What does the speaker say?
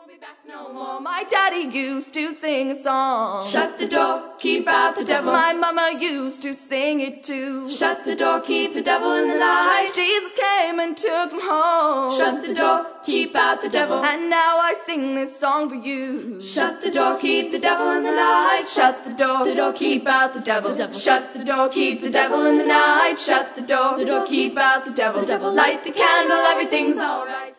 won't be back no more. My daddy used to sing a song. Shut the door, keep out the devil. My mama used to sing it too. Shut the door, keep the devil in the night. Jesus came and took them home. Shut the door, keep out the devil. And now I sing this song for you. Shut the door, keep the devil in the night. Shut the door, keep out the devil. Shut the door, keep the devil in the night. Shut the door, keep out the devil. Light the candle, everything's alright.